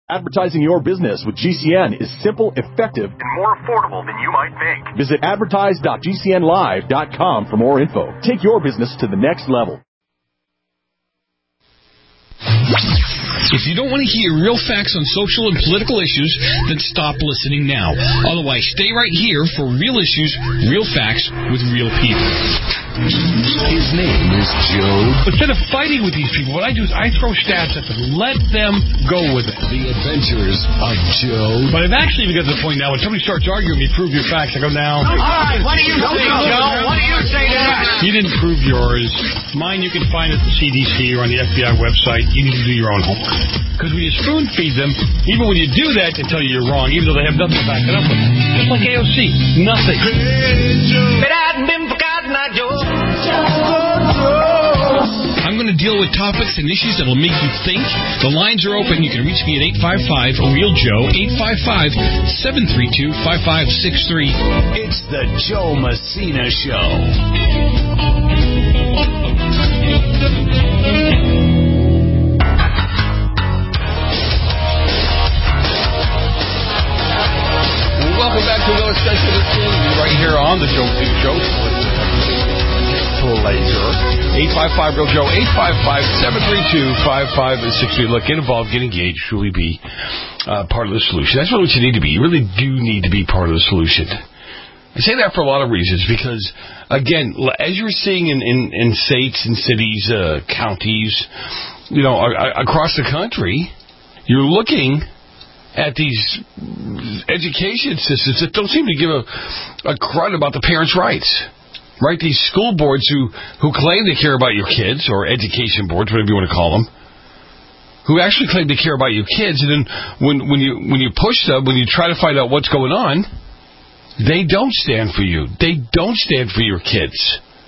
Advertising your business with GCN is simple, effective, and more affordable than you might think. Visit advertise.gcnlive.com for more info. Take your business to the next level. If you don't want to hear real facts on social and political issues, then stop listening now. Otherwise, stay right here for real issues, real facts with real people. His name is Joe. Instead of fighting with these people, what I do is I throw stats at them. Let them go with it. The Adventures of Joe. But I've actually even got to the point now when somebody starts arguing with me, prove your facts, I go, now. All right, what do you say, Joe? What do you say to that? You didn't prove yours. Mine you can find at the CDC or on the FBI website. You need to do your own homework. Because when you spoon feed them, even when you do that, they tell you you're wrong, even though they have nothing to back it up with. Just like AOC. Nothing. But I hadn't been forgotten, Joe. I'm going to deal with topics and issues that will make you think. The lines are open. You can reach me at 855-REAL-JOE, 855-732-5563. It's the Joe Messina Show. Welcome back to another session of the right here on the Joe Messina Show. Laser. 855-REAL-JOE, 855-732-5563. Look, get involved, get engaged, truly be part of the solution. That's really what you need to be. You really do need to be part of the solution. I say that for a lot of reasons because, again, as you're seeing in states and cities, counties, across the country, you're looking at these education systems that don't seem to give a crud about the parents' rights. Right, these school boards who claim they care about your kids, or education boards, whatever you want to call them, who actually claim they care about your kids, and then when you push them, when you try to find out what's going on, they don't stand for you. They don't stand for your kids.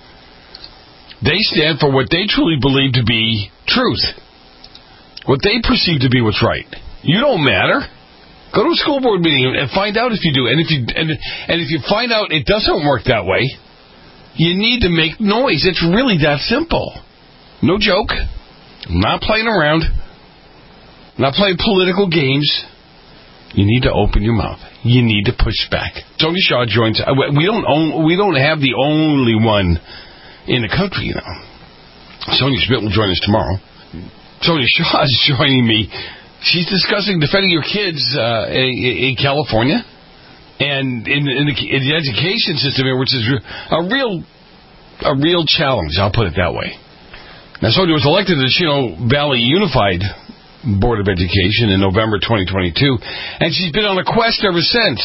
They stand for what they truly believe to be truth, what they perceive to be what's right. You don't matter. Go to a school board meeting and find out if you do, and if you find out it doesn't work that way, you need to make noise. It's really that simple. No joke. I'm not playing around. I'm not playing political games. You need to open your mouth. You need to push back. Sonia Shaw joins. We don't have the only one in the country, Sonia Schmidt will join us tomorrow. Sonia Shaw is joining me. She's discussing defending your kids in California. And in the education system here, which is a real challenge, I'll put it that way. Now, Sonia was elected to the Chino Valley Unified Board of Education in November 2022, and she's been on a quest ever since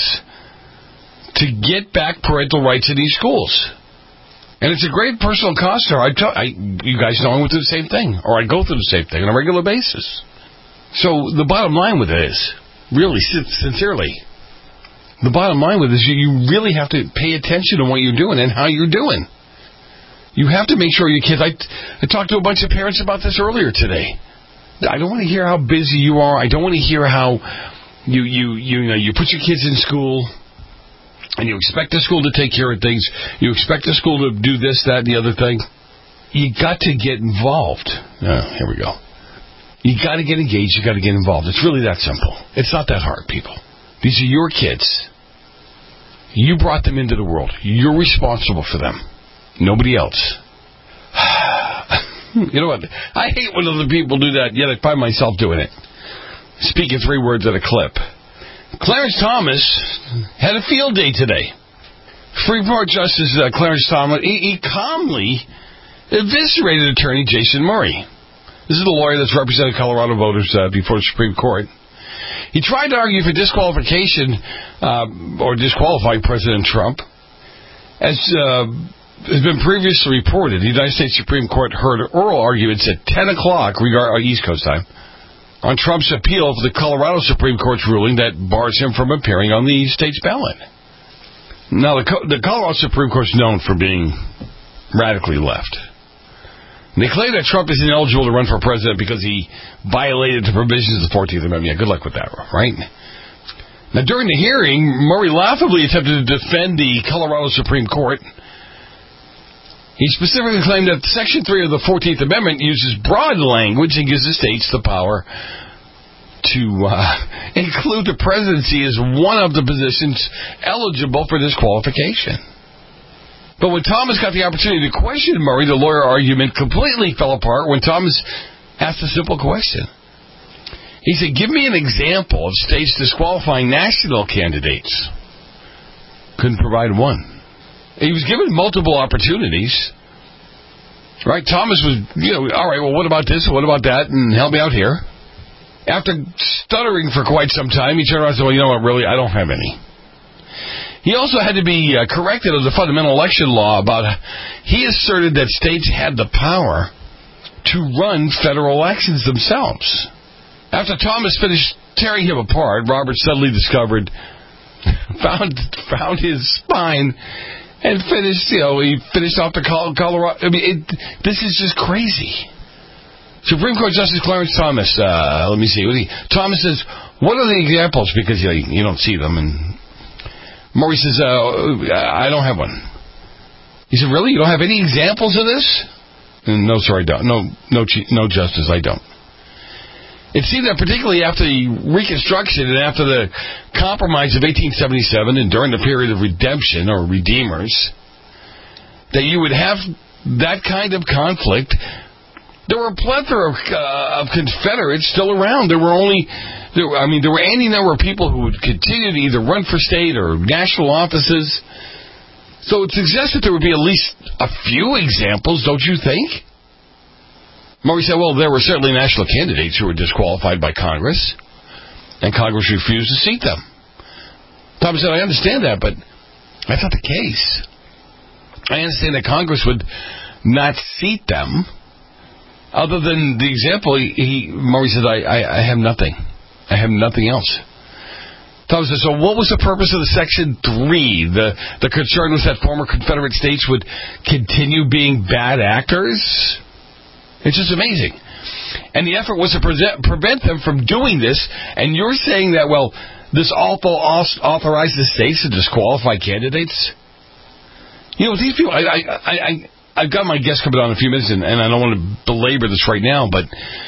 to get back parental rights in these schools. And it's a great personal cost to her. You guys know I went through the same thing, or I go through the same thing on a regular basis. So the bottom line with it is, really, sincerely, the bottom line with it is you really have to pay attention to what you're doing and how you're doing. You have to make sure your kids... I talked to a bunch of parents about this earlier today. I don't want to hear how busy you are. I don't want to hear how you put your kids in school and you expect the school to take care of things. You expect the school to do this, that, and the other thing. You got to get involved. Here we go. You got to get engaged. You got to get involved. It's really that simple. It's not that hard, people. These are your kids. You brought them into the world. You're responsible for them. Nobody else. You know what? I hate when other people do that, yet I find myself doing it. Speaking 3 words at a clip. Clarence Thomas had a field day today. Freeport Justice Clarence Thomas, he calmly eviscerated attorney Jason Murray. This is the lawyer that's represented Colorado voters before the Supreme Court. He tried to argue for disqualification or disqualifying President Trump. As has been previously reported, the United States Supreme Court heard oral arguments at 10 o'clock East Coast time on Trump's appeal for the Colorado Supreme Court's ruling that bars him from appearing on the state's ballot. Now, the Colorado Supreme Court is known for being radically left. They claim that Trump is ineligible to run for president because he violated the provisions of the 14th Amendment. Yeah, good luck with that, right? Now, during the hearing, Murray laughably attempted to defend the Colorado Supreme Court. He specifically claimed that Section 3 of the 14th Amendment uses broad language and gives the states the power to include the presidency as one of the positions eligible for disqualification. But when Thomas got the opportunity to question Murray, the lawyer argument completely fell apart when Thomas asked a simple question. He said, give me an example of states disqualifying national candidates. Couldn't provide one. He was given multiple opportunities. Right? Thomas was, all right, well, what about this? What about that? And help me out here. After stuttering for quite some time, he turned around and said, well, you know what, really, I don't have any. He also had to be corrected of the fundamental election law about, he asserted that states had the power to run federal elections themselves. After Thomas finished tearing him apart, Robert suddenly discovered, found his spine and finished, he finished off the Colorado. I mean, this is just crazy. Supreme Court Justice Clarence Thomas, let me see. Thomas says, what are the examples? Because you don't see them. And Murray says, I don't have one. He said, really? You don't have any examples of this? And no, sir, I don't. No, Justice, I don't. It seemed that particularly after the Reconstruction and after the Compromise of 1877 and during the period of redemption or redeemers, that you would have that kind of conflict. There were a plethora of Confederates still around. There were any number of people who would continue to either run for state or national offices. So it suggests that there would be at least a few examples, don't you think? Murray said, well, there were certainly national candidates who were disqualified by Congress, and Congress refused to seat them. Thomas said, I understand that, but that's not the case. I understand that Congress would not seat them. Other than the example, Murray said, I have nothing. I have nothing else. Thomas said, so what was the purpose of the Section 3? The concern was that former Confederate states would continue being bad actors? It's just amazing. And the effort was to prevent them from doing this, and you're saying that, well, this also authorizes states to disqualify candidates? These people, I've got my guest coming on in a few minutes, and I don't want to belabor this right now, but,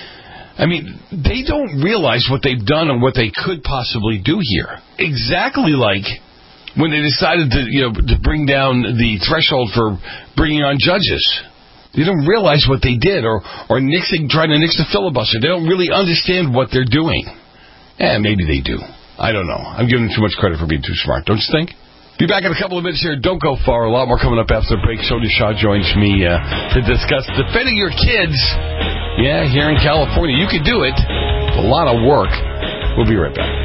they don't realize what they've done and what they could possibly do here. Exactly like when they decided to bring down the threshold for bringing on judges. They don't realize what they did, or trying to nix the filibuster. They don't really understand what they're doing. Maybe they do. I don't know. I'm giving them too much credit for being too smart. Don't you think? Be back in a couple of minutes here. Don't go far. A lot more coming up after the break. Sonia Shaw joins me to discuss defending your kids. Yeah, here in California. You can do it. It's a lot of work. We'll be right back.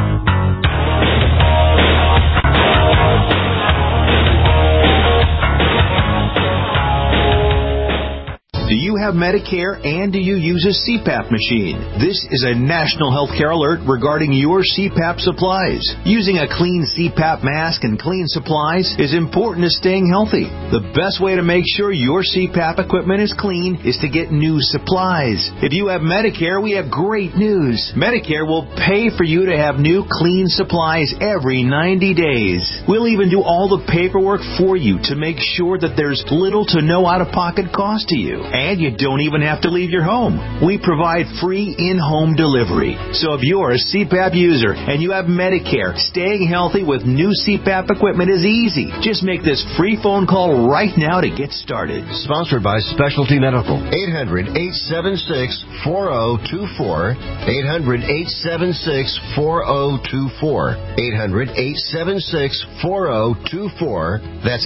Do you have Medicare and do you use a CPAP machine? This is a national healthcare alert regarding your CPAP supplies. Using a clean CPAP mask and clean supplies is important to staying healthy. The best way to make sure your CPAP equipment is clean is to get new supplies. If you have Medicare, we have great news. Medicare will pay for you to have new clean supplies every 90 days. We'll even do all the paperwork for you to make sure that there's little to no out-of-pocket cost to you. And you don't even have to leave your home. We provide free in-home delivery. So if you're a CPAP user and you have Medicare, staying healthy with new CPAP equipment is easy. Just make this free phone call right now to get started. Sponsored by Specialty Medical. 800-876-4024. 800-876-4024. 800-876-4024. That's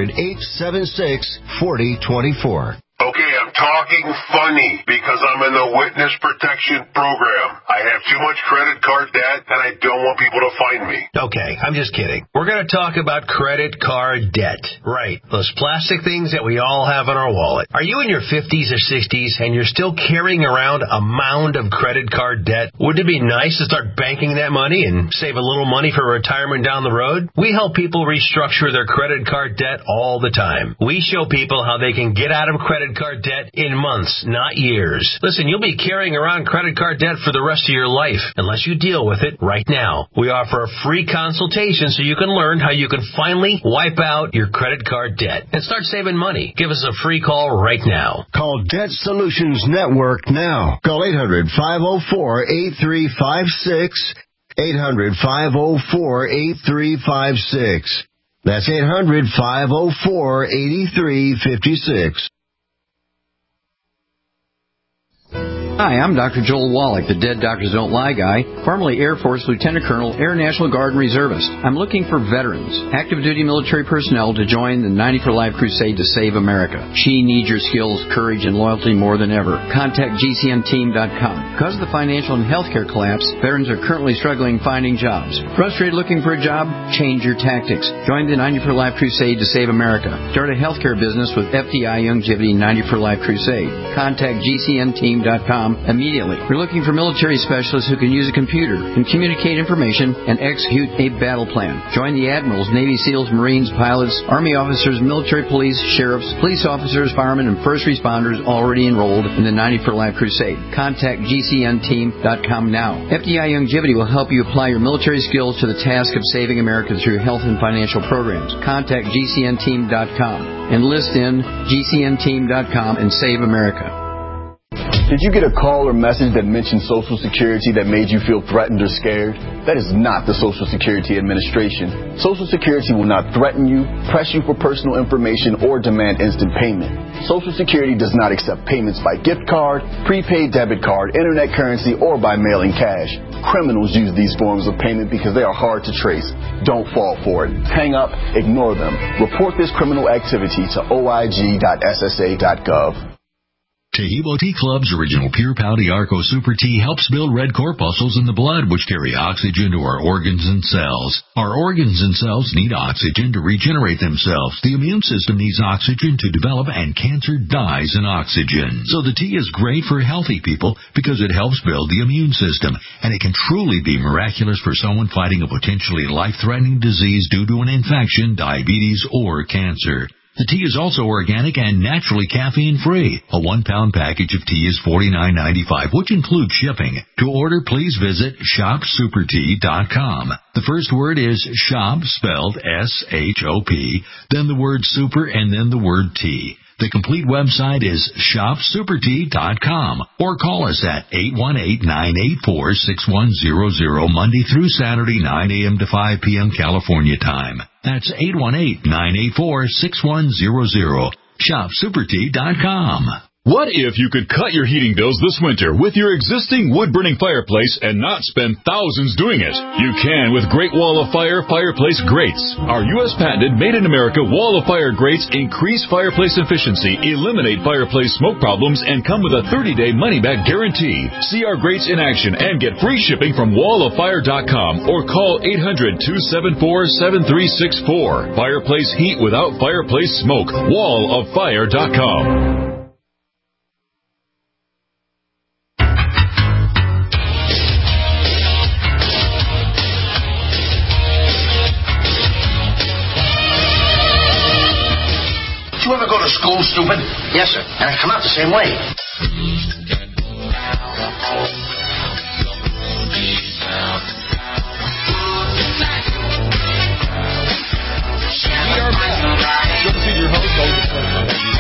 800-876-4024. Okay, I'm talking funny because I'm in the witness protection program. I have too much credit card debt and I don't want people to find me. Okay, I'm just kidding. We're going to talk about credit card debt. Right, those plastic things that we all have in our wallet. Are you in your 50s or 60s and you're still carrying around a mound of credit card debt? Wouldn't it be nice to start banking that money and save a little money for retirement down the road? We help people restructure their credit card debt all the time. We show people how they can get out of credit card debt in months, not years. Listen, you'll be carrying around credit card debt for the rest of your life unless you deal with it right now. We offer a free consultation so you can learn how you can finally wipe out your credit card debt and start saving money. Give us a free call right now. Call Debt Solutions Network now. Call 800-504-8356. 800-504-8356. That's 800-504-8356. Hi, I'm Dr. Joel Wallach, the Dead Doctors Don't Lie guy, formerly Air Force Lieutenant Colonel, Air National Guard and Reservist. I'm looking for veterans, active duty military personnel to join the 90 for Life crusade to save America. She needs your skills, courage, and loyalty more than ever. Contact GCNteam.com. Because of the financial and healthcare collapse, veterans are currently struggling finding jobs. Frustrated looking for a job? Change your tactics. Join the 90 for Life crusade to save America. Start a healthcare business with FDI Youngevity 90 for Life crusade. Contact GCNteam.com immediately. We're looking for military specialists who can use a computer and communicate information and execute a battle plan. Join the admirals, Navy SEALs, Marines, pilots, Army officers, military police, sheriffs, police officers, firemen, and first responders already enrolled in the 90 for Life crusade. Contact GCNteam.com now. FDI Youngevity will help you apply your military skills to the task of saving America through health and financial programs. Contact GCNteam.com. Enlist in GCNteam.com and save America. Did you get a call or message that mentioned Social Security that made you feel threatened or scared? That is not the Social Security Administration. Social Security will not threaten you, press you for personal information, or demand instant payment. Social Security does not accept payments by gift card, prepaid debit card, internet currency, or by mailing cash. Criminals use these forms of payment because they are hard to trace. Don't fall for it. Hang up, ignore them. Report this criminal activity to oig.ssa.gov. Taheebo Tea Club's original Pure Pouty Arco Super Tea helps build red corpuscles in the blood, which carry oxygen to our organs and cells. Our organs and cells need oxygen to regenerate themselves. The immune system needs oxygen to develop, and cancer dies in oxygen. So the tea is great for healthy people because it helps build the immune system, and it can truly be miraculous for someone fighting a potentially life-threatening disease due to an infection, diabetes, or cancer. The tea is also organic and naturally caffeine-free. A 1-pound package of tea is $49.95, which includes shipping. To order, please visit shopsupertea.com. The first word is shop, spelled S-H-O-P, then the word super, and then the word tea. The complete website is shopsupertea.com, or call us at 818-984-6100 Monday through Saturday, 9 a.m. to 5 p.m. California time. That's 818-984-6100. shopsupertea.com. What if you could cut your heating bills this winter with your existing wood-burning fireplace and not spend thousands doing it? You can with Great Wall of Fire fireplace grates. Our U.S. patented made-in-America Wall of Fire grates increase fireplace efficiency, eliminate fireplace smoke problems, and come with a 30-day money-back guarantee. See our grates in action and get free shipping from walloffire.com or call 800-274-7364. Fireplace heat without fireplace smoke. walloffire.com. You ever go to school, stupid? Yes, sir. And I come out the same way. We are back. Good to see your host. Always a pleasure to have you.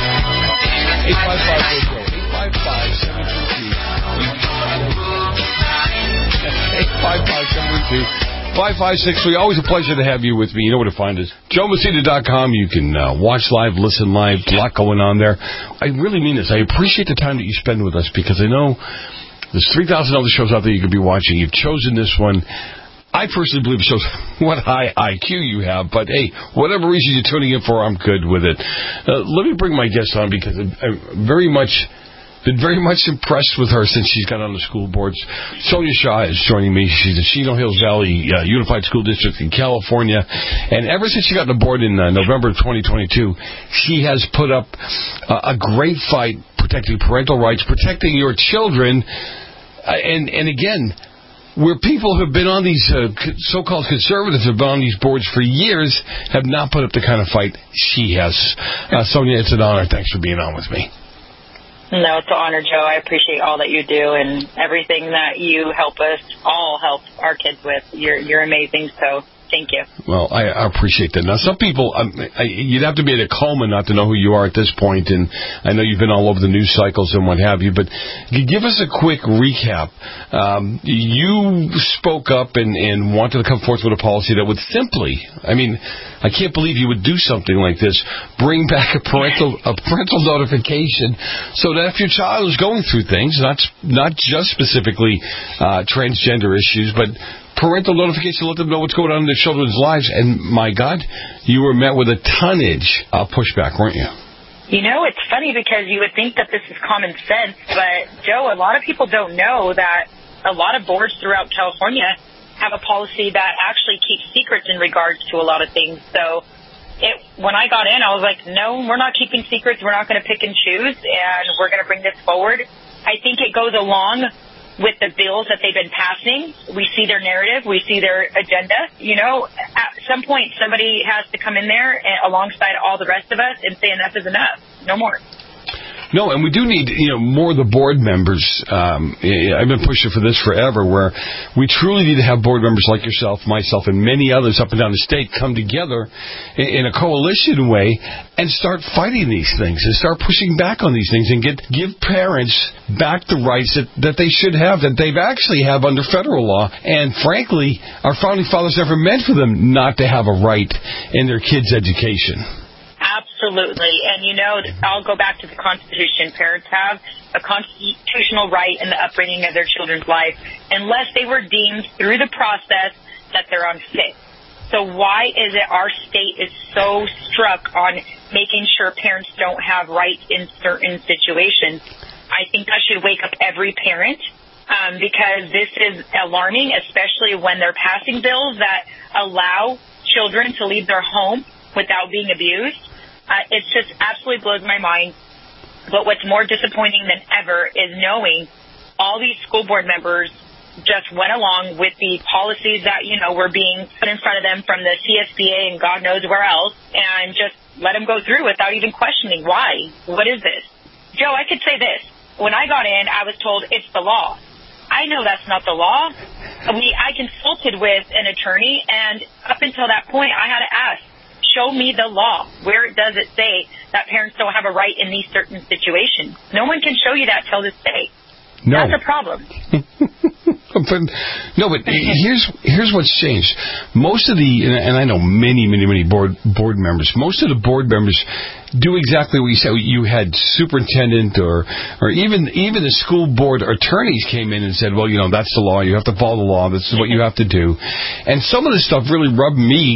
855-732. 855-732. 5563. Always a pleasure to have you with me. You know where to find us. JoeMessina.com. You can watch live, listen live. A lot going on there. I really mean this. I appreciate the time that you spend with us because I know there's 3,000 other shows out there you could be watching. You've chosen this one. I personally believe it shows what high IQ you have. But, hey, whatever reason you're tuning in for, I'm good with it. Let me bring my guest on because I'm been very much impressed with her since she's got on the school boards. Sonia Shaw is joining me. She's at Chino Hills Valley Unified School District in California. And ever since she got on the board in November of 2022, she has put up a great fight protecting parental rights, protecting your children. And again, where people who have been on these so-called conservatives have been on these boards for years have not put up the kind of fight she has. Sonia, it's an honor. Thanks for being on with me. No, it's an honor, Joe. I appreciate all that you do and everything that you help us all help our kids with. You're amazing, so thank you. Well, I appreciate that. Now, some people, you'd have to be at a coma not to know who you are at this point, and I know you've been all over the news cycles and what have you, but give us a quick recap. You spoke up and wanted to come forth with a policy that would simply, I can't believe you would do something like this, bring back a parental notification so that if your child is going through things, not just specifically transgender issues, but parental notification, let them know what's going on in their children's lives. And my God, you were met with a tonnage of pushback, weren't you? You know, it's funny because you would think that this is common sense, but Joe, a lot of people don't know that a lot of boards throughout California have a policy that actually keeps secrets in regards to a lot of things. So when I got in, I was like, no, we're not keeping secrets. We're not going to pick and choose, and we're going to bring this forward. I think it goes along with the bills that they've been passing. We see their narrative. We see their agenda. You know, at some point, somebody has to come in there alongside all the rest of us and say enough is enough. No more. No, and we do need, more of the board members. I've been pushing for this forever, where we truly need to have board members like yourself, myself, and many others up and down the state come together in a coalition way and start fighting these things and start pushing back on these things and give parents back the rights that they should have, that they've actually have under federal law. And frankly, our founding fathers never meant for them not to have a right in their kids' education. Absolutely. And, I'll go back to the Constitution. Parents have a constitutional right in the upbringing of their children's life unless they were deemed through the process that they're unfit. So why is it our state is so struck on making sure parents don't have rights in certain situations? I think that should wake up every parent because this is alarming, especially when they're passing bills that allow children to leave their home without being abused. It just absolutely blows my mind. But what's more disappointing than ever is knowing all these school board members just went along with the policies that, were being put in front of them from the CSBA and God knows where else, and just let them go through without even questioning why. What is this? Joe, I could say this. When I got in, I was told it's the law. I know that's not the law. I consulted with an attorney, and up until that point, I had to ask, show me the law. Where does it say that parents don't have a right in these certain situations? No one can show you that till this day. No. That's a problem. No, but here's what's changed. Most of and I know many board members. Most of the board members do exactly what you said. You had superintendent or even the school board attorneys came in and said, well, that's the law. You have to follow the law. This is what you have to do. And some of this stuff really rubbed me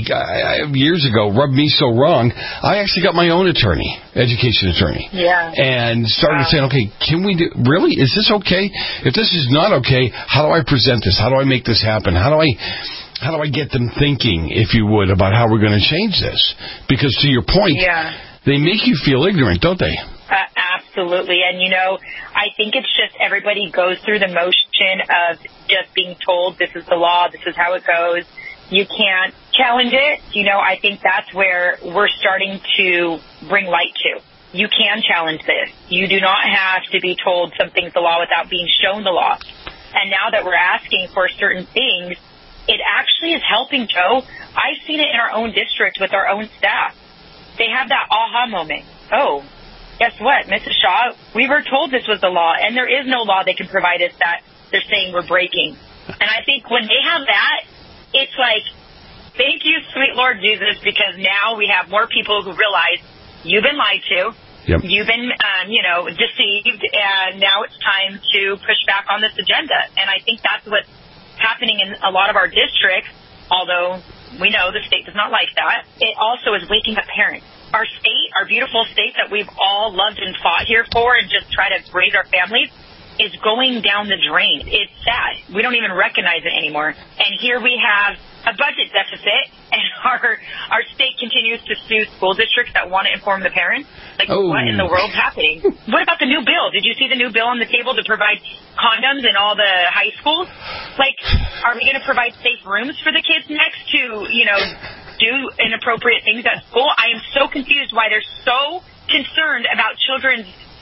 so wrong. I actually got my own education attorney. Yeah. And started saying, okay, can we do, really? Is this okay? If this is not okay, how do I present this? How do I make this happen? How do I get them thinking, if you would, about how we're going to change this? Because to your point, they make you feel ignorant, don't they? Absolutely. And, I think it's just everybody goes through the motion of just being told this is the law, this is how it goes. You can't challenge it. I think that's where we're starting to bring light to. You can challenge this. You do not have to be told something's the law without being shown the law. And now that we're asking for certain things, it actually is helping, Joe. I've seen it in our own district with our own staff. They have that aha moment. Oh, guess what, Mrs. Shaw? We were told this was the law, and there is no law they can provide us that they're saying we're breaking. And I think when they have that, it's like, thank you, sweet Lord Jesus, because now we have more people who realize you've been lied to. Yep. You've been, deceived, and now it's time to push back on this agenda. And I think that's what's happening in a lot of our districts, although we know the state does not like that. It also is waking up parents. Our state, our beautiful state that we've all loved and fought here for and just try to raise our families, is going down the drain. It's sad. We don't even recognize it anymore. And here we have a budget deficit, and our state continues to sue school districts that want to inform the parents. What in the world's happening? What about the new bill? Did you see the new bill on the table to provide condoms in all the high schools? Are we going to provide safe rooms for the kids next to, do inappropriate things at school? I am so confused why they're so concerned about children's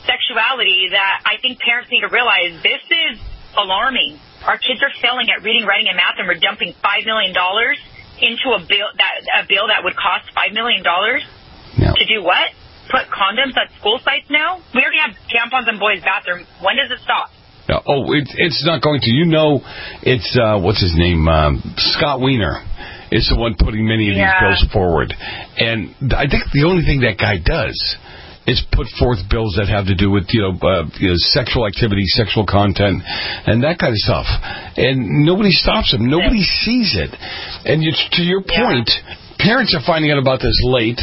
sexuality that I think parents need to realize this is alarming. Our kids are failing at reading, writing, and math, and we're dumping $5 million into a bill that would cost $5 million to do what? Put condoms at school sites now? We already have tampons in boys' bathrooms. When does it stop? It's not going to. It's, what's his name? Scott Wiener is the one putting many of these bills forward. And I think the only thing that guy does is put forth bills that have to do with, sexual activity, sexual content, and that kind of stuff. And nobody stops him. Nobody sees it. And to your point, parents are finding out about this late.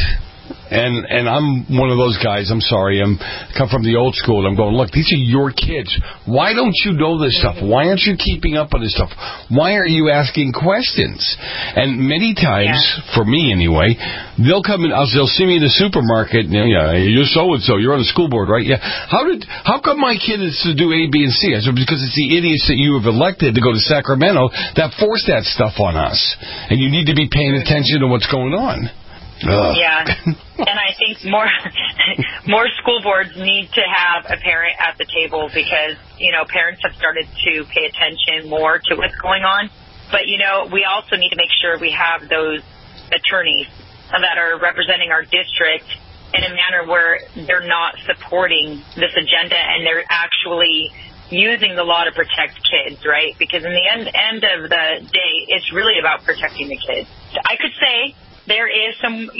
And I'm one of those guys. I'm sorry. I come from the old school. I'm going, look, these are your kids. Why don't you know this stuff? Why aren't you keeping up on this stuff? Why aren't you asking questions? And many times, for me anyway, they'll come in. They'll see me in the supermarket. You're so and so. You're on the school board, right? Yeah. How come my kid is to do A, B, and C? I said, because it's the idiots that you have elected to go to Sacramento that force that stuff on us, and you need to be paying attention to what's going on. Yeah, and I think more school boards need to have a parent at the table because, parents have started to pay attention more to what's going on. But, we also need to make sure we have those attorneys that are representing our district in a manner where they're not supporting this agenda and they're actually using the law to protect kids, right? Because in the end of the day, it's really about protecting the kids. I could say there is some,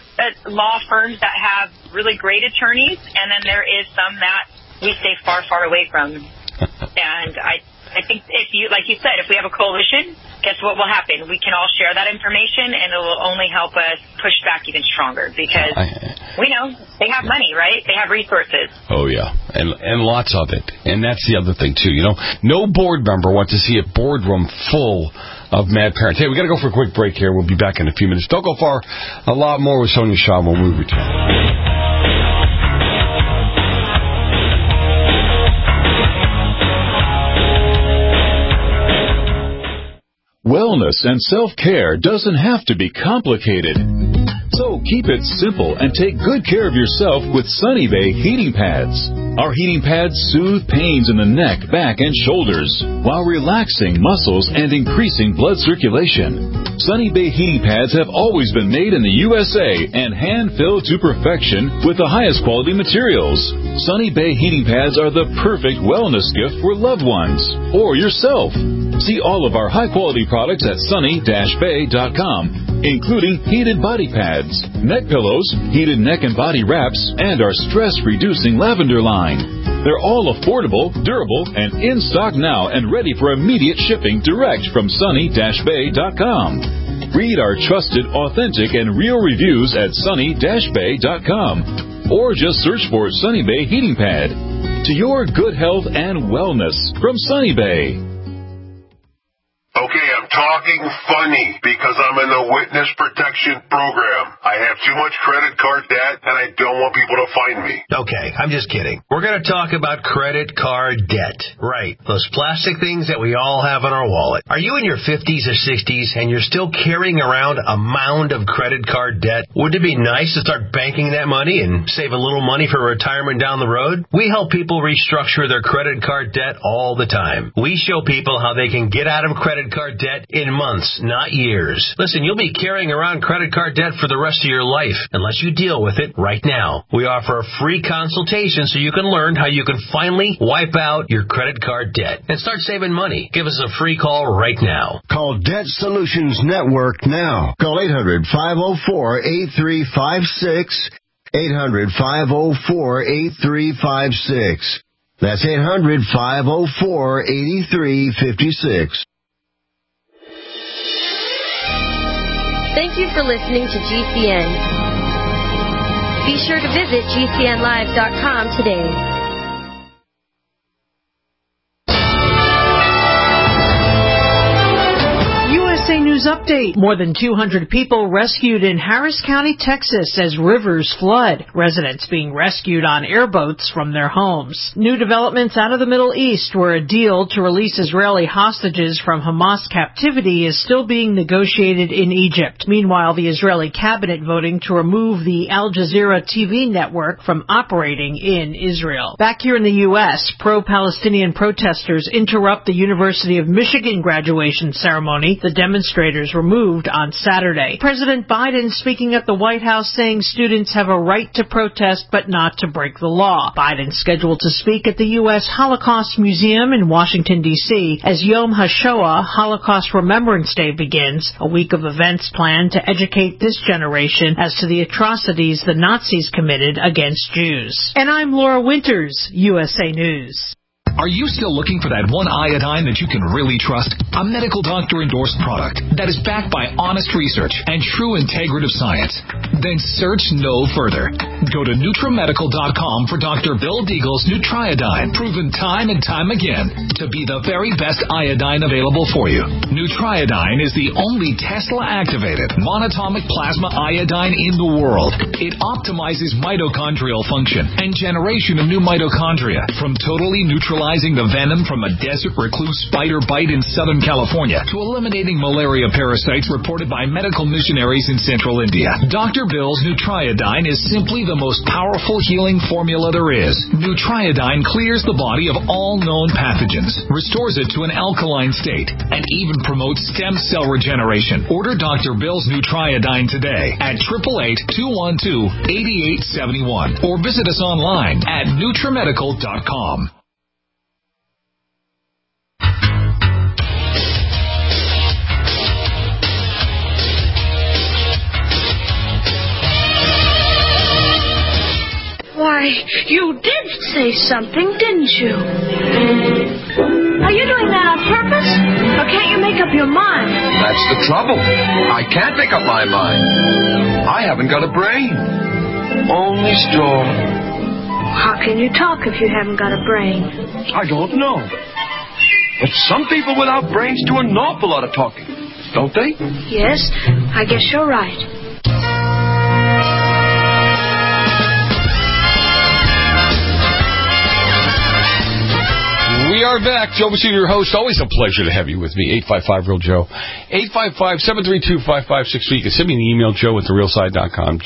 law firms that have really great attorneys, and then there is some that we stay far, far away from. And I think like you said, if we have a coalition, guess what will happen? We can all share that information, and it will only help us push back even stronger because we know they have money, right? They have resources. Oh, yeah, and lots of it. And that's the other thing, too. No board member wants to see a boardroom full of mad parents. Hey, we got to go for a quick break here. We'll be back in a few minutes. Don't go far. A lot more with Sonia Shaw when we return. Wellness and self-care doesn't have to be complicated. So keep it simple and take good care of yourself with Sunny Bay heating pads. Our heating pads soothe pains in the neck, back, and shoulders while relaxing muscles and increasing blood circulation. Sunny Bay heating pads have always been made in the USA and hand-filled to perfection with the highest quality materials. Sunny Bay heating pads are the perfect wellness gift for loved ones or yourself. See all of our high-quality products at sunny-bay.com, including heated body pads, neck pillows, heated neck and body wraps, and our stress-reducing lavender line. They're all affordable, durable, and in stock now and ready for immediate shipping direct from sunny-bay.com. Read our trusted, authentic, and real reviews at sunny-bay.com or just search for Sunny Bay Heating Pad. To your good health and wellness from Sunny Bay. Okay, I'm talking funny because I'm in the witness protection program. I have too much credit card debt and I don't want people to find me. Okay, I'm just kidding. We're going to talk about credit card debt. Right, those plastic things that we all have in our wallet. Are you in your 50s or 60s and you're still carrying around a mound of credit card debt? Wouldn't it be nice to start banking that money and save a little money for retirement down the road? We help people restructure their credit card debt all the time. We show people how they can get out of credit card debt in months, not years. Listen, you'll be carrying around credit card debt for the rest of your life unless you deal with it right now. We offer a free consultation so you can learn how you can finally wipe out your credit card debt and start saving money. Give us a free call right now. Call Debt Solutions Network now. Call 800-504-8356. 800-504-8356. That's 800-504-8356. Thank you for listening to GCN. Be sure to visit GCNlive.com today. USA News news update. More than 200 people rescued in Harris County, Texas as rivers flood. Residents being rescued on airboats from their homes. New developments out of the Middle East, where a deal to release Israeli hostages from Hamas captivity is still being negotiated in Egypt. Meanwhile, the Israeli cabinet voting to remove the Al Jazeera TV network from operating in Israel. Back here in the U.S., pro-Palestinian protesters interrupt the University of Michigan graduation ceremony. The demonstrators were moved on Saturday. President Biden speaking at the White House saying students have a right to protest but not to break the law. Biden scheduled to speak at the U.S. Holocaust Museum in Washington, D.C. as Yom HaShoah, Holocaust Remembrance Day, begins, a week of events planned to educate this generation as to the atrocities the Nazis committed against Jews. And I'm Laura Winters, USA News. Are you still looking for that one iodine that you can really trust? A medical doctor-endorsed product that is backed by honest research and true integrative science? Then search no further. Go to NutriMedical.com for Dr. Bill Deagle's Nutriodine, proven time and time again to be the very best iodine available for you. Nutriodine is the only Tesla-activated monatomic plasma iodine in the world. It optimizes mitochondrial function and generation of new mitochondria from totally neutralizing the venom from a desert recluse spider bite in Southern California to eliminating malaria parasites reported by medical missionaries in Central India. Dr. Bill's Nutriodine is simply the most powerful healing formula there is. Nutriodine clears the body of all known pathogens, restores it to an alkaline state, and even promotes stem cell regeneration. Order Dr. Bill's Nutriodine today at 888-212-8871 or visit us online at NutriMedical.com. Why, you did say something, didn't you? Are you doing that on purpose? Or can't you make up your mind? That's the trouble. I can't make up my mind. I haven't got a brain. Only straw. How can you talk if you haven't got a brain? I don't know. But some people without brains do an awful lot of talking, don't they? Yes, I guess you're right. We are back. Joe Messina, your host. Always a pleasure to have you with me. 855-REAL-JOE. 855-732-5563. You can send me an email, joe@therealside.com.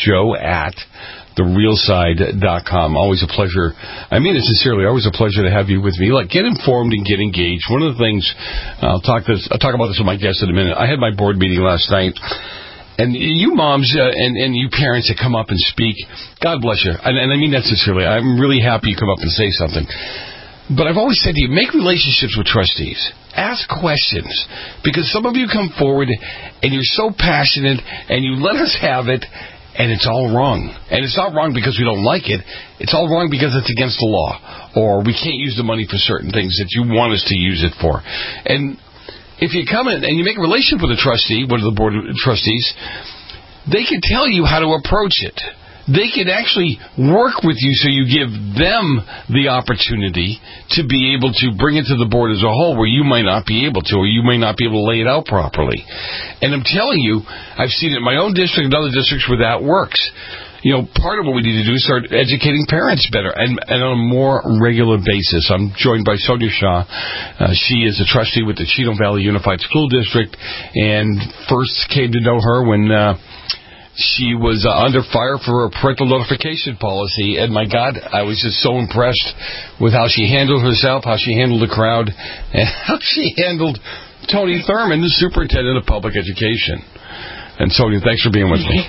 joe@therealside.com. Always a pleasure. I mean it sincerely. Always a pleasure to have you with me. Like, get informed and get engaged. One of the things, I'll talk about this with my guest in a minute. I had my board meeting last night. And you moms and you parents that come up and speak, God bless you. And I mean that sincerely. I'm really happy you come up and say something. But I've always said to you, make relationships with trustees. Ask questions. Because some of you come forward and you're so passionate and you let us have it and it's all wrong. And it's not wrong because we don't like it. It's all wrong because it's against the law. Or we can't use the money for certain things that you want us to use it for. And if you come in and you make a relationship with a trustee, one of the board of trustees, they can tell you how to approach it. They can actually work with you so you give them the opportunity to be able to bring it to the board as a whole where you might not be able to, or you may not be able to lay it out properly. And I'm telling you, I've seen it in my own district and other districts where that works. You know, part of what we need to do is start educating parents better and on a more regular basis. I'm joined by Sonia Shaw. She is a trustee with the Cheatham Valley Unified School District and first came to know her when she was under fire for a parental notification policy. And my God, I was just so impressed with how she handled herself, how she handled the crowd, and how she handled Tony Thurman, the superintendent of public education. And Sonia, thanks for being with me.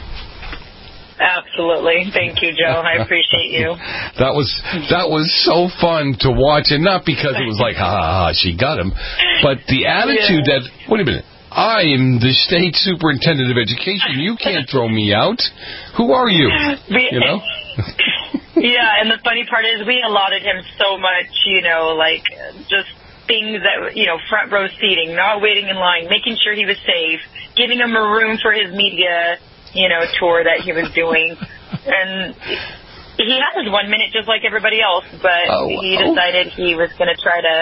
Absolutely. Thank you, Joe. I appreciate you. That was so fun to watch, and not because it was like, ha, ha, ha, she got him, but the attitude that, wait a minute, I am the state superintendent of education. You can't throw me out. Who are you? You know? Yeah, and the funny part is we allotted him so much, you know, like just things that, you know, front row seating, not waiting in line, making sure he was safe, giving him a room for his media, you know, tour that he was doing. And he had his 1 minute just like everybody else, but he decided he was going to try to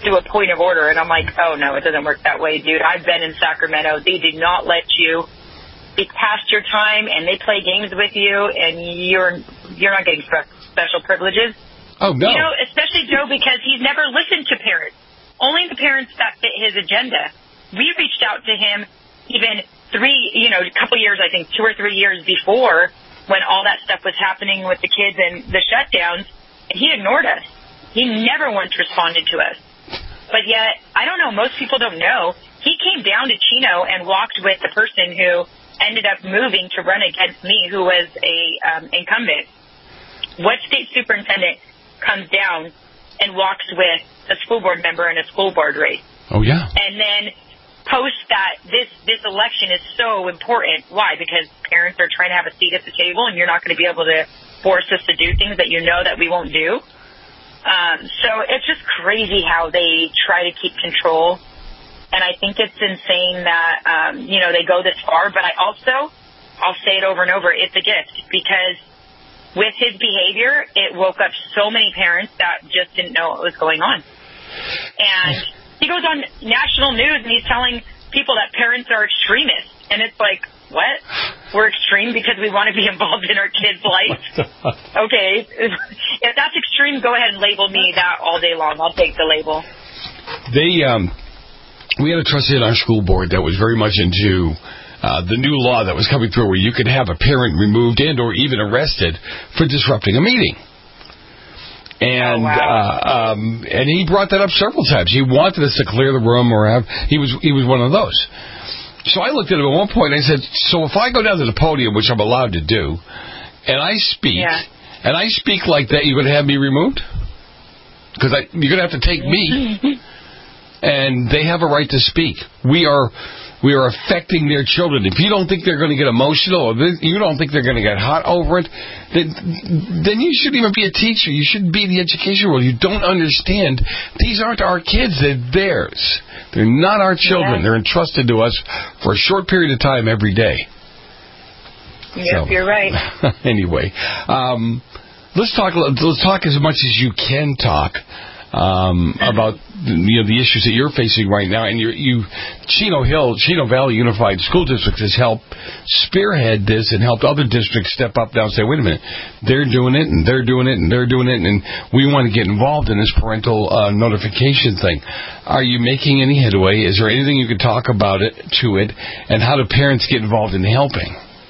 do a point of order, and I'm like, oh, no, it doesn't work that way, dude. I've been in Sacramento. They do not let you be past your time, and they play games with you, and you're not getting special privileges. Oh, no. You know, especially Joe, because he's never listened to parents. Only the parents that fit his agenda. We reached out to him even a couple years, I think 2 or 3 years before, when all that stuff was happening with the kids and the shutdowns, and he ignored us. He never once responded to us. But yet, I don't know, most people don't know, he came down to Chino and walked with the person who ended up moving to run against me, who was a incumbent. What state superintendent comes down and walks with a school board member in a school board race? Oh, yeah. And then posts that this election is so important. Why? Because parents are trying to have a seat at the table, and you're not going to be able to force us to do things that you know that we won't do. So it's just crazy how they try to keep control. And I think it's insane that, they go this far. But I'll say it over and over, it's a gift. Because with his behavior, it woke up so many parents that just didn't know what was going on. And he goes on national news and he's telling people that parents are extremists. And it's like, what? We're extreme because we want to be involved in our kids' life? Okay. If that's extreme, go ahead and label me that all day long. I'll take the label. We had a trustee on our school board that was very much into the new law that was coming through where you could have a parent removed and or even arrested for disrupting a meeting. And and he brought that up several times. He wanted us to clear the room or he was one of those. So I looked at him at one point and I said, so if I go down to the podium, which I'm allowed to do, and I speak, like that, you're going to have me removed? Because you're going to have to take me. And they have a right to speak. We are affecting their children. If you don't think they're going to get emotional, or you don't think they're going to get hot over it, then you shouldn't even be a teacher. You shouldn't be in the education world. You don't understand. These aren't our kids. They're theirs. They're not our children. They're entrusted to us for a short period of time every day. Yep, you're right. Anyway, let's talk as much as you can talk about the issues that you're facing right now. And Chino Valley Unified School District has helped spearhead this and helped other districts step up now and say, wait a minute, they're doing it and they're doing it and they're doing it, and we want to get involved in this parental notification thing. Are you making any headway? Is there anything you could talk about and how do parents get involved in helping?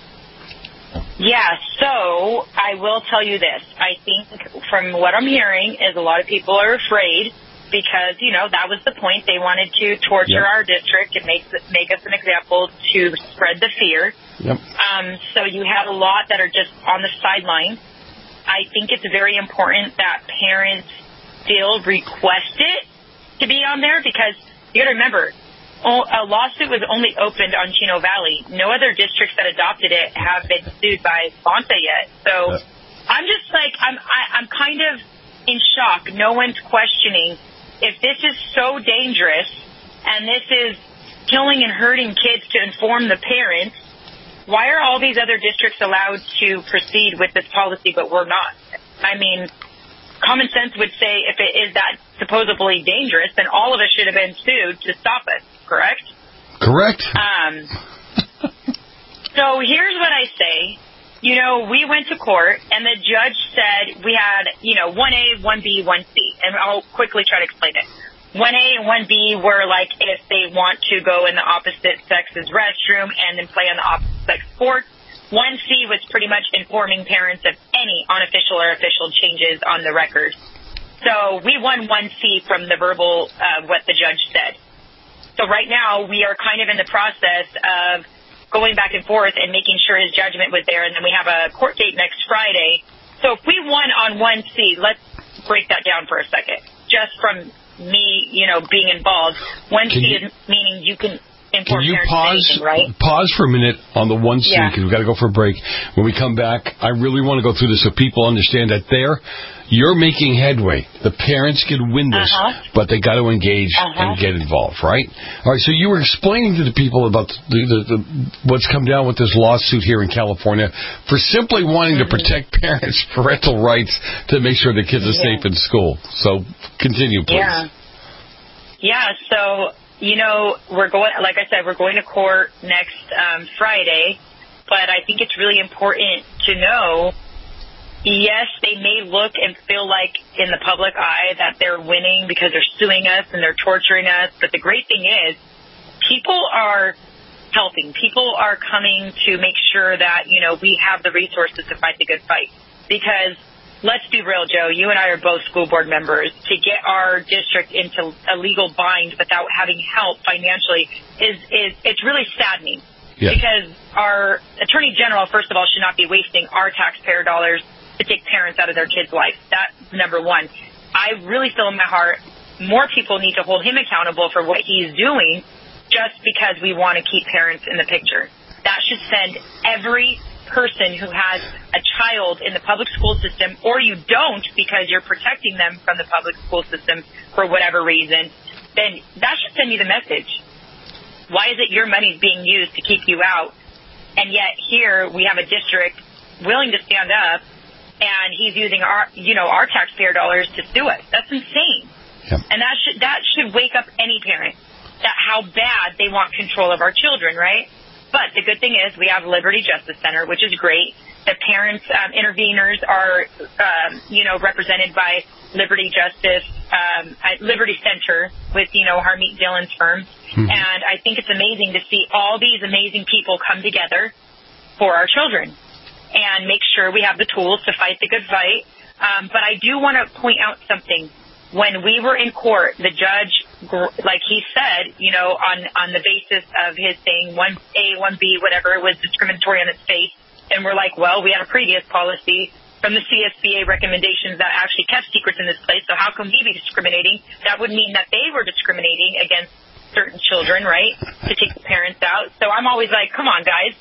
Yeah, so I will tell you this. I think from what I'm hearing is a lot of people are afraid because, that was the point. They wanted to torture our district and make us an example to spread the fear. Yep. So you have a lot that are just on the sidelines. I think it's very important that parents still request it to be on there because you got to remember, a lawsuit was only opened on Chino Valley. No other districts that adopted it have been sued by Bonta yet. So I'm just like, I'm kind of in shock. No one's questioning if this is so dangerous and this is killing and hurting kids to inform the parents. Why are all these other districts allowed to proceed with this policy, but we're not? I mean, common sense would say if it is that supposedly dangerous, then all of us should have been sued to stop us. Correct? Correct. So here's what I say. We went to court, and the judge said we had, 1A, 1B, 1C. And I'll quickly try to explain it. 1A and 1B were like if they want to go in the opposite sex's restroom and then play on the opposite sex sports. 1C was pretty much informing parents of any unofficial or official changes on the record. So we won 1C from the verbal what the judge said. So right now, we are kind of in the process of going back and forth and making sure his judgment was there, and then we have a court date next Friday. So if we won on 1C, let's break that down for a second. Just from me, being involved, 1C is meaning you can inform parents of anything, right? Pause for a minute on the 1C, because we've got to go for a break. When we come back, I really want to go through this so people understand that you're making headway. The parents can win this, but they got to engage and get involved, right? All right, so you were explaining to the people about what's come down with this lawsuit here in California for simply wanting to protect parents' parental rights to make sure the kids are safe in school. So continue, please. Yeah. Yeah, so, we're going, like I said, we're going to court next Friday, but I think it's really important to know, yes, they may look and feel like in the public eye that they're winning because they're suing us and they're torturing us, but the great thing is people are helping. People are coming to make sure that, we have the resources to fight the good fight. Because let's be real, Joe, you and I are both school board members. To get our district into a legal bind without having help financially it's really saddening. Yeah. Because our Attorney General, first of all, should not be wasting our taxpayer dollars to take parents out of their kids' life. That's number one. I really feel in my heart more people need to hold him accountable for what he's doing just because we want to keep parents in the picture. That should send every person who has a child in the public school system, or you don't because you're protecting them from the public school system for whatever reason, then that should send you the message. Why is it your money is being used to keep you out? And yet here we have a district willing to stand up, and he's using our taxpayer dollars to sue us. That's insane. Yep. And that should wake up any parent that how bad they want control of our children, right? But the good thing is we have Liberty Justice Center, which is great. The parents, interveners are, represented by Liberty Justice, Liberty Center with, Harmeet Dillon's firm. Mm-hmm. And I think it's amazing to see all these amazing people come together for our children and make sure we have the tools to fight the good fight. But I do want to point out something. When we were in court, the judge, like he said, on the basis of his saying 1A, 1B, whatever, was discriminatory on its face. And we're like, well, we had a previous policy from the CSBA recommendations that actually kept secrets in this place. So how can we be discriminating? That would mean that they were discriminating against certain children, right, to take the parents out. So I'm always like, come on, guys.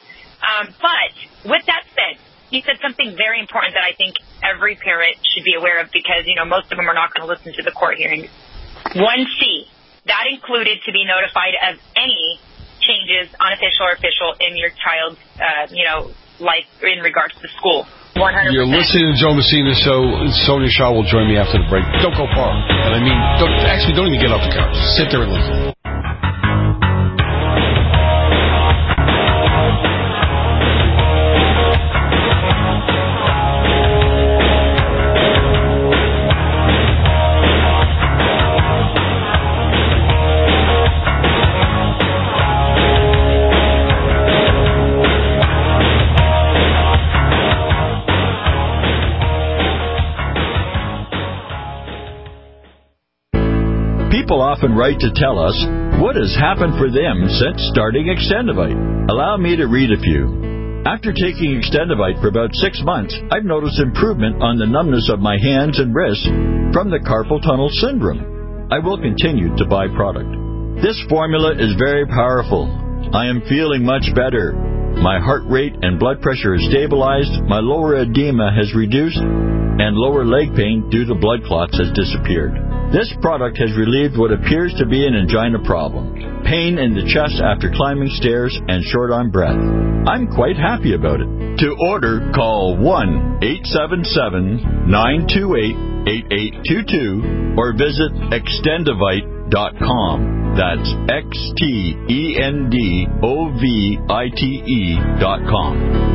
But with that said, he said something very important that I think every parent should be aware of because, most of them are not going to listen to the court hearings. 1C, that included to be notified of any changes, unofficial or official, in your child's, life in regards to school. 100%. You're listening to Joe Messina Show. Sonia Shaw will join me after the break. Don't go far. And don't even get off the couch. Sit there and listen. People often write to tell us what has happened for them since starting Extendivite. Allow me to read a few. After taking Extendivite for about 6 months, I've noticed improvement on the numbness of my hands and wrists from the carpal tunnel syndrome. I will continue to buy product. This formula is very powerful. I am feeling much better. My heart rate and blood pressure is stabilized, my lower edema has reduced, and lower leg pain due to blood clots has disappeared. This product has relieved what appears to be an angina problem, pain in the chest after climbing stairs, and short on breath. I'm quite happy about it. To order, call 1-877-928-8822 or visit Extendivite.com. That's XTENDOVITE.com.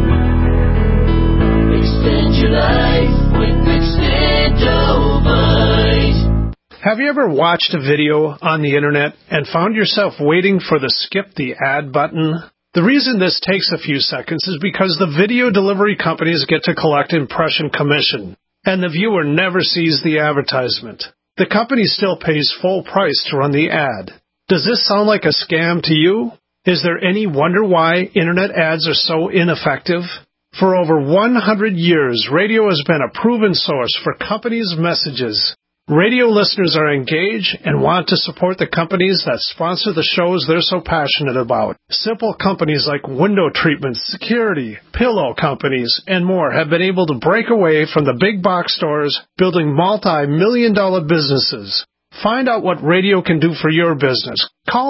Extend your life with Extendovite. Have you ever watched a video on the internet and found yourself waiting for the skip the ad button? The reason this takes a few seconds is because the video delivery companies get to collect impression commission, and the viewer never sees the advertisement. The company still pays full price to run the ad. Does this sound like a scam to you? Is there any wonder why internet ads are so ineffective? For over 100 years, radio has been a proven source for companies' messages. Radio listeners are engaged and want to support the companies that sponsor the shows they're so passionate about. Simple companies like window treatments, security, pillow companies, and more have been able to break away from the big box stores, building multi-million-dollar businesses. Find out what radio can do for your business. Call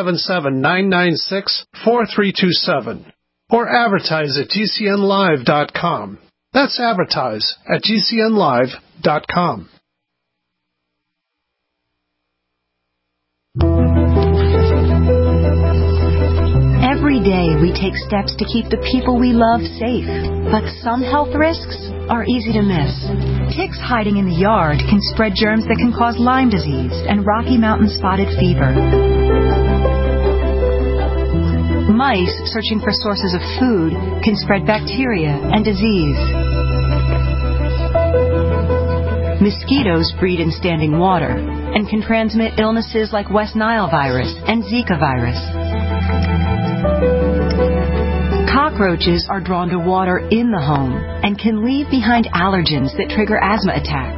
877-996-4327 or advertise at GCNlive.com. That's advertise at GCNlive.com. Every day we take steps to keep the people we love safe. But some health risks are easy to miss. Ticks hiding in the yard can spread germs that can cause Lyme disease and Rocky Mountain spotted fever. Mice searching for sources of food can spread bacteria and disease. Mosquitoes breed in standing water and can transmit illnesses like West Nile virus and Zika virus. Cockroaches are drawn to water in the home and can leave behind allergens that trigger asthma attacks.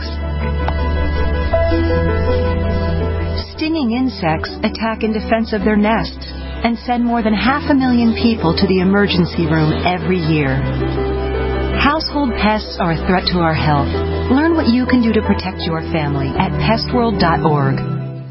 Stinging insects attack in defense of their nests and send more than 500,000 people to the emergency room every year. Household pests are a threat to our health. Learn what you can do to protect your family at pestworld.org.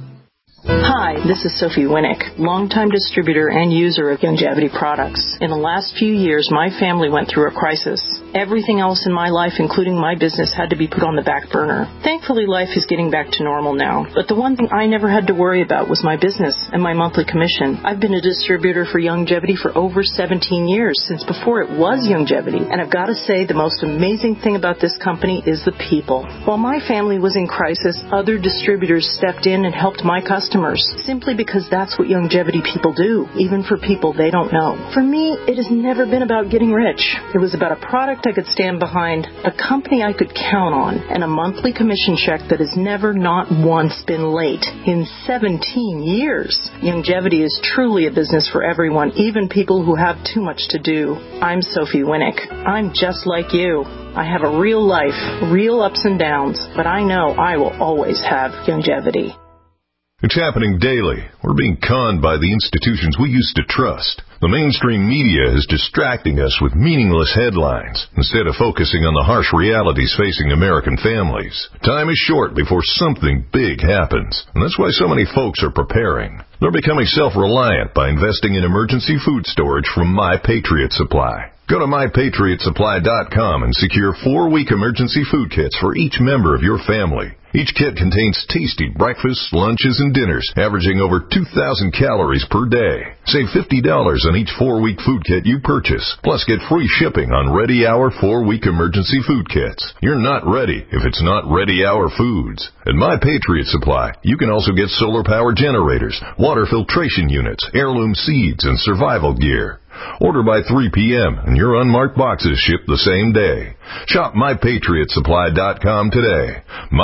Hi, this is Sophie Winnick, longtime distributor and user of Youngevity products. In the last few years, my family went through a crisis. Everything else in my life, including my business, had to be put on the back burner. Thankfully, life is getting back to normal now. But the one thing I never had to worry about was my business and my monthly commission. I've been a distributor for Youngevity for over 17 years, since before it was Youngevity. And I've got to say, the most amazing thing about this company is the people. While my family was in crisis, other distributors stepped in and helped my customers, simply because that's what Youngevity people do, even for people they don't know. For me, it has never been about getting rich. It was about a product I could stand behind, a company I could count on, and a monthly commission check that has never, not once, been late in 17 years. Youngevity is truly a business for everyone, even people who have too much to do. I'm Sophie Winnick. I'm just like you. I have a real life, real ups and downs, but I know I will always have Youngevity. It's happening daily. We're being conned by the institutions we used to trust. The mainstream media is distracting us with meaningless headlines instead of focusing on the harsh realities facing American families. Time is short before something big happens, and that's why so many folks are preparing. They're becoming self-reliant by investing in emergency food storage from My Patriot Supply. Go to MyPatriotSupply.com and secure 4-week emergency food kits for each member of your family. Each kit contains tasty breakfasts, lunches, and dinners, averaging over 2,000 calories per day. Save $50 on each 4-week food kit you purchase, plus get free shipping on Ready Hour 4-week emergency food kits. You're not ready if it's not Ready Hour Foods. At My Patriot Supply, you can also get solar power generators, water filtration units, heirloom seeds, and survival gear. Order by 3 p.m. and your unmarked boxes ship the same day. Shop MyPatriotSupply.com today.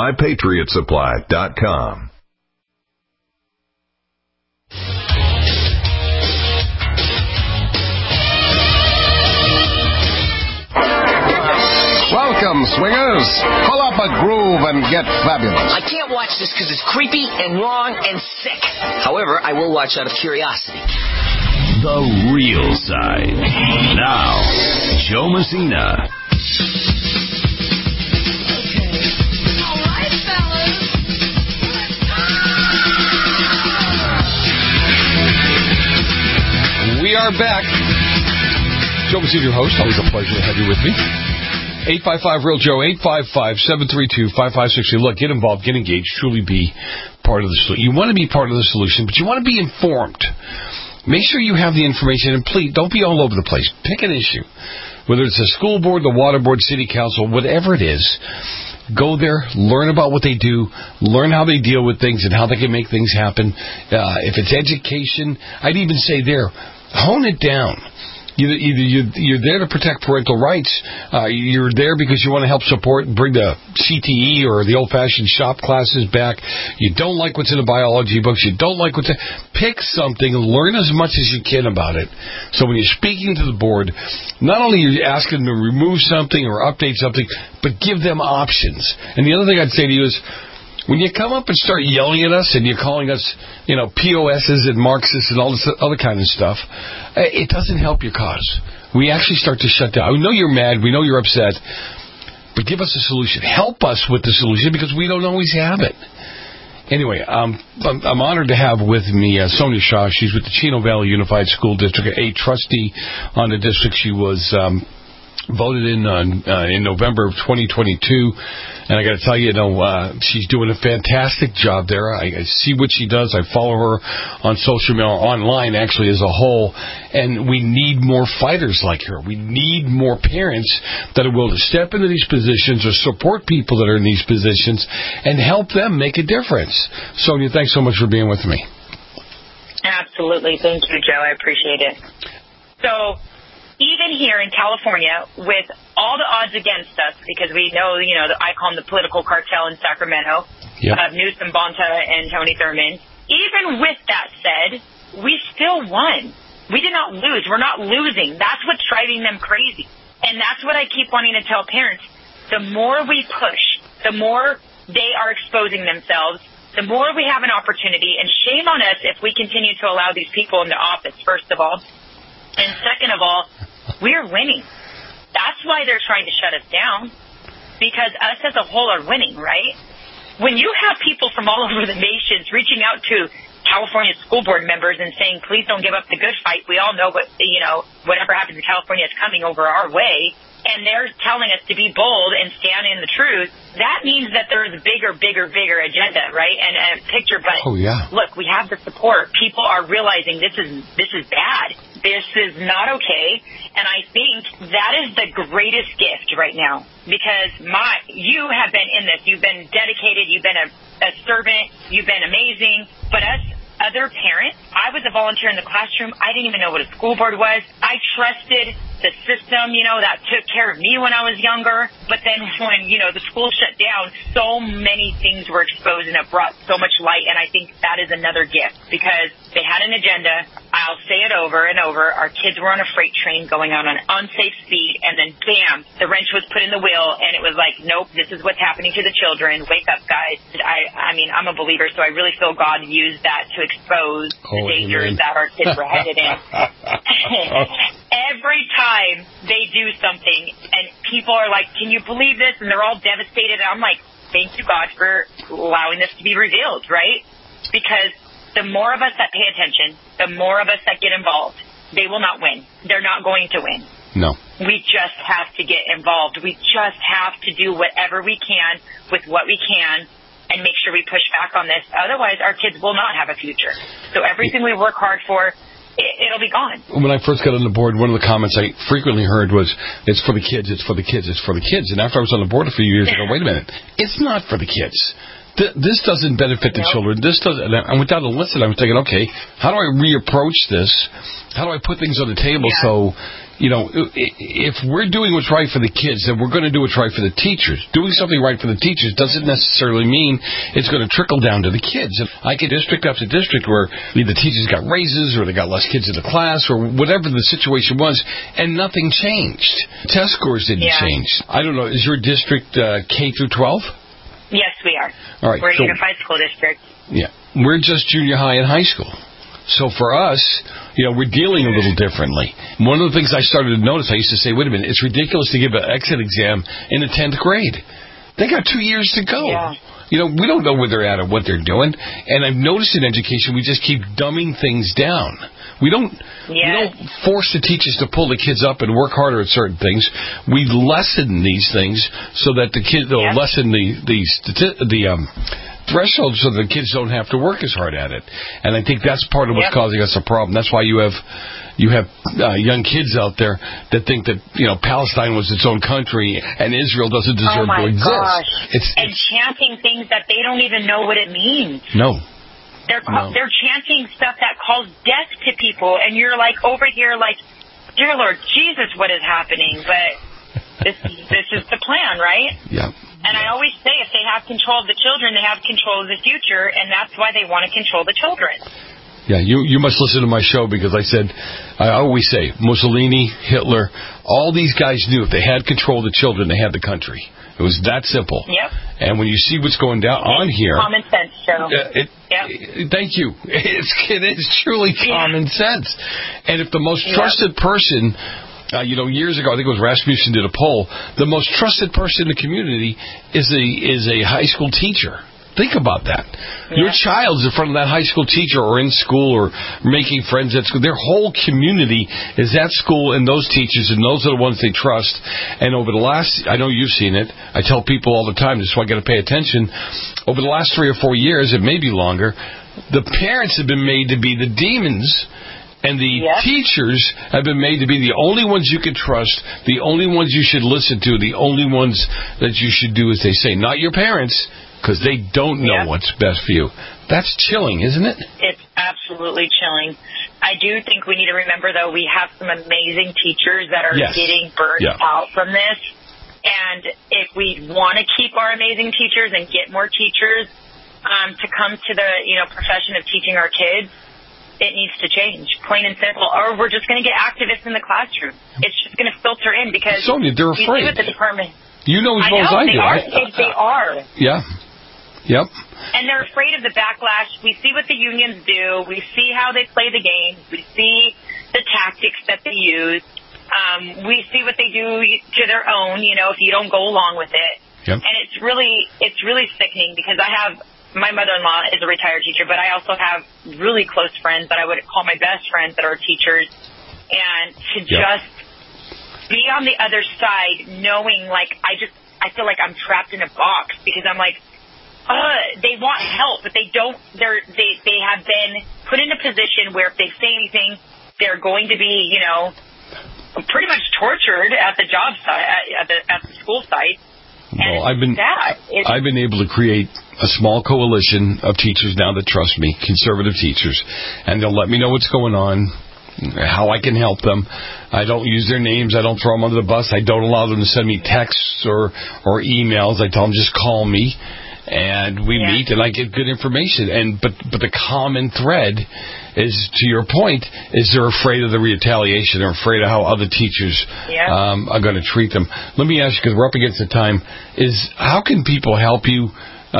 MyPatriotSupply.com. Welcome, swingers. Pull up a groove and get fabulous. I can't watch this because it's creepy and wrong and sick. However, I will watch out of curiosity. The real side. Now, Joe Messina. We are back. Joe Messina, your host. Always a pleasure to have you with me. 855-REAL-JOE, 855-732-5560. Look, get involved, get engaged, truly be part of the solution. You want to be part of the solution, but you want to be informed. Make sure you have the information, and please, don't be all over the place. Pick an issue. Whether it's the school board, the water board, city council, whatever it is, go there, learn about what they do, learn how they deal with things and how they can make things happen. If it's education, I'd even say there, hone it down. Either you're there to protect parental rights, you're there because you want to help support and bring the CTE or the old-fashioned shop classes back. You don't like what's in the biology books. You don't like what's in... Pick something and learn as much as you can about it. So when you're speaking to the board, not only are you asking them to remove something or update something, but give them options. And the other thing I'd say to you is, when you come up and start yelling at us and you're calling us, POSs and Marxists and all this other kind of stuff, it doesn't help your cause. We actually start to shut down. We know you're mad. We know you're upset. But give us a solution. Help us with the solution because we don't always have it. Anyway, I'm honored to have with me Sonia Shaw. She's with the Chino Valley Unified School District, a trustee on the district. She was voted in November of 2022, and I got to tell you, she's doing a fantastic job there. I see what she does. I follow her on social media, online actually as a whole, and we need more fighters like her. We need more parents that are willing to step into these positions or support people that are in these positions and help them make a difference. Sonia, thanks so much for being with me. Absolutely. Thank you, Joe. I appreciate it. So, even here in California, with all the odds against us, because we know, I call them the political cartel in Sacramento, of Newsom, Bonta, and Tony Thurmond. Even with that said, we still won. We did not lose. We're not losing. That's what's driving them crazy. And that's what I keep wanting to tell parents. The more we push, the more they are exposing themselves, the more we have an opportunity. And shame on us if we continue to allow these people into office, first of all. And second of all, we're winning. That's why they're trying to shut us down, because us as a whole are winning, right? When you have people from all over the nations reaching out to California school board members and saying, please don't give up the good fight. We all know whatever happens in California is coming over our way. And they're telling us to be bold and stand in the truth. That means that there is a bigger agenda, right? And picture, but look, we have the support. People are realizing this is bad. This is not okay. And I think that is the greatest gift right now, because you have been in this. You've been dedicated. You've been a servant. You've been amazing. But us other parents, I was a volunteer in the classroom. I didn't even know what a school board was. I trusted the system, that took care of me when I was younger. But then when, the school shut down, so many things were exposed and it brought so much light. And I think that is another gift, because they had an agenda. I'll say it over and over. Our kids were on a freight train going on an unsafe speed, and then bam, the wrench was put in the wheel, and it was like, nope, this is what's happening to the children. Wake up, guys. I mean, I'm a believer, so I really feel God used that to expose the dangers that our kids were headed in. Every time they do something and people are like, can you believe this? And they're all devastated. And I'm like, thank you, God, for allowing this to be revealed, right? Because the more of us that pay attention, the more of us that get involved, they will not win. They're not going to win. No. We just have to get involved. We just have to do whatever we can with what we can and make sure we push back on this. Otherwise, our kids will not have a future. So everything we work hard for, it'll be gone. When I first got on the board, one of the comments I frequently heard was, it's for the kids, it's for the kids, it's for the kids. And after I was on the board a few years ago, wait a minute, it's not for the kids. This doesn't benefit the children. This doesn't. I went down the list and I was thinking, okay, how do I reapproach this? How do I put things on the table so, if we're doing what's right for the kids, then we're going to do what's right for the teachers. Doing something right for the teachers doesn't necessarily mean it's going to trickle down to the kids. And I get district after district where the teachers got raises or they got less kids in the class or whatever the situation was, and nothing changed. Test scores didn't change. I don't know. Is your district K through 12? Yes, we are. All right, we're a unified school district. Yeah. We're just junior high and high school. So for us, we're dealing a little differently. One of the things I started to notice, I used to say, wait a minute, it's ridiculous to give an exit exam in the 10th grade. They got 2 years to go. Yeah. We don't know where they're at or what they're doing. And I've noticed in education, we just keep dumbing things down. We don't force the teachers to pull the kids up and work harder at certain things. We lessen these things so that the kids will lessen the threshold so the kids don't have to work as hard at it. And I think that's part of what's causing us a problem. That's why you have young kids out there that think that Palestine was its own country and Israel doesn't deserve to exist. Gosh. And chanting things that they don't even know what it means. No. They're chanting stuff that calls death to people, and you're like over here like, dear Lord Jesus, what is happening? But this is the plan, right? Yeah. And I always say, if they have control of the children, they have control of the future, and that's why they want to control the children. Yeah, you must listen to my show, because I always say, Mussolini, Hitler, all these guys knew if they had control of the children, they had the country. It was that simple. Yep. And when you see what's going down on here... Common sense, Joe. Thank you. It is truly common sense. And if the most trusted person... years ago, I think it was Rasmussen did a poll. The most trusted person in the community is a high school teacher. Think about that. Your child's in front of that high school teacher or in school or making friends at school. Their whole community is at school and those teachers, and those are the ones they trust. And over the last, I know you've seen it, I tell people all the time, this is why I got to pay attention, over the last 3 or 4 years, it may be longer, the parents have been made to be the demons, and the teachers have been made to be the only ones you can trust, the only ones you should listen to, the only ones that you should do as they say. Not your parents, because they don't know what's best for you. That's chilling, isn't it? It's absolutely chilling. I do think we need to remember, though, we have some amazing teachers that are getting burned out from this. And if we want to keep our amazing teachers and get more teachers to come to the profession of teaching our kids, it needs to change, plain and simple. Or we're just going to get activists in the classroom. It's just going to filter in because Sonia, they're afraid. You see what the department. You know as well as I do. They are. Yeah. Yep. And they're afraid of the backlash. We see what the unions do. We see how they play the game. We see the tactics that they use. We see what they do to their own, if you don't go along with it. Yep. And it's really sickening because my mother-in-law is a retired teacher, but I also have really close friends that I would call my best friends that are teachers. And to just be on the other side knowing, I feel like I'm trapped in a box because I'm like, they want help, but they don't. They have been put in a position where if they say anything, they're going to be, pretty much tortured at the job site, at the school site. Well, I've been able to create a small coalition of teachers now that trust me, conservative teachers, and they'll let me know what's going on, how I can help them. I don't use their names. I don't throw them under the bus. I don't allow them to send me texts or emails. I tell them just call me. And we meet, and I get good information. But the common thread is, to your point, is they're afraid of the retaliation. They're afraid of how other teachers are going to treat them. Let me ask you, because we're up against the time, is how can people help you?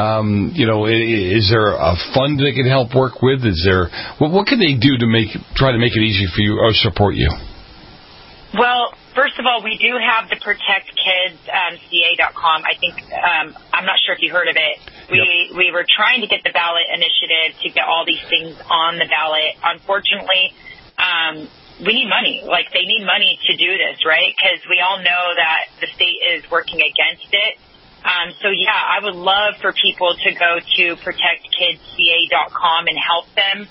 Is there a fund they can help work with? Is there what can they do to try to make it easy for you or support you? Well, first of all, we do have the ProtectKidsCA.com. I think I'm not sure if you heard of it. We were trying to get the ballot initiative to get all these things on the ballot. Unfortunately, we need money. They need money to do this, right? Because we all know that the state is working against it. I would love for people to go to ProtectKidsCA.com and help them.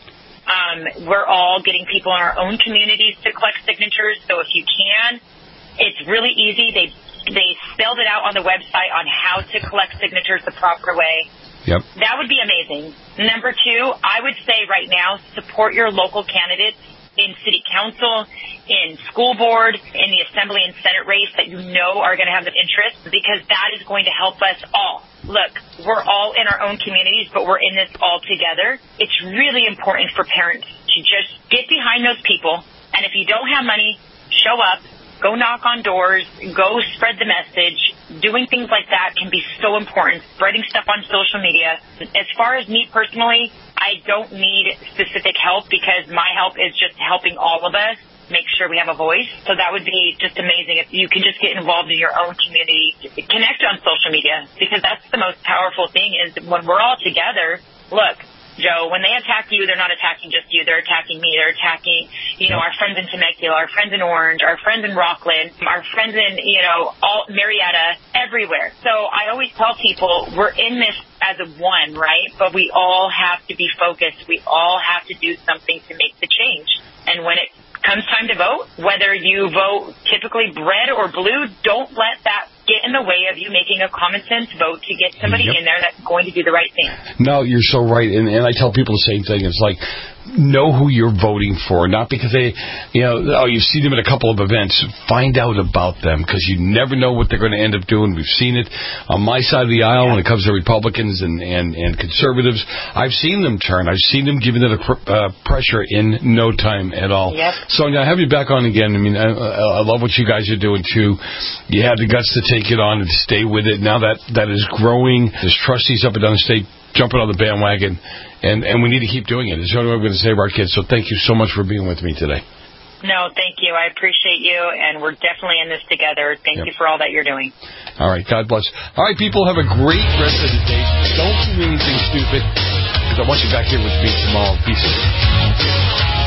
We're all getting people in our own communities to collect signatures, so if you can, it's really easy. They spelled it out on the website on how to collect signatures the proper way. Yep. That would be amazing. Number 2, I would say right now, support your local candidates in city council, in school board, in the assembly and senate race that you know are going to have an interest, because that is going to help us all. Look, we're all in our own communities, but we're in this all together. It's really important for parents to just get behind those people, and if you don't have money, show up, go knock on doors, go spread the message. Doing things like that can be so important, spreading stuff on social media. As far as me personally, I don't need specific help because my help is just helping all of us make sure we have a voice. So that would be just amazing if you can just get involved in your own community, connect on social media, because that's the most powerful thing is when we're all together. Look, Joe, when they attack you, they're not attacking just you. They're attacking me. They're attacking, our friends in Temecula, our friends in Orange, our friends in Rockland, our friends in, all Marietta, everywhere. So I always tell people we're in this as a one, right? But we all have to be focused. We all have to do something to make the change. And when it comes time to vote, whether you vote typically red or blue, don't let that get in the way of you making a common sense vote to get somebody in there that's going to do the right thing. No, you're so right. And I tell people the same thing. It's like, know who you're voting for, not because they, you've seen them at a couple of events. Find out about them, because you never know what they're going to end up doing. We've seen it on my side of the aisle when it comes to Republicans and conservatives. I've seen them turn. I've seen them giving it a pressure in no time at all. Yep. Sonia, I'll have you back on again. I mean, I love what you guys are doing, too. You had the guts to take it on and stay with it. Now that is growing. There's trustees up and down the state jumping on the bandwagon, and we need to keep doing it. It's the only way we're going to save our kids. So thank you so much for being with me today. No, thank you. I appreciate you, and we're definitely in this together. Thank you for all that you're doing. All right, God bless. All right, people, have a great rest of the day. Don't do anything stupid, because I want you back here with me tomorrow. Be safe.